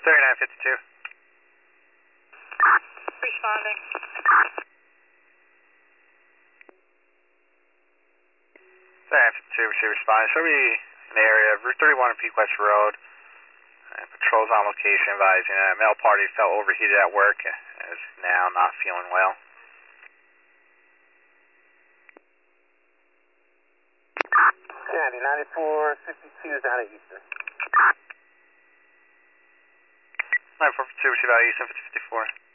3952. Responding. 3952, receive response. Show me an area of Route 31 and Peak West Road. Patrols on location advising a male party felt overheated at work and is now not feeling well. Candy, 9452 is out of Eastern. 9452, receive out of Eastern 5054.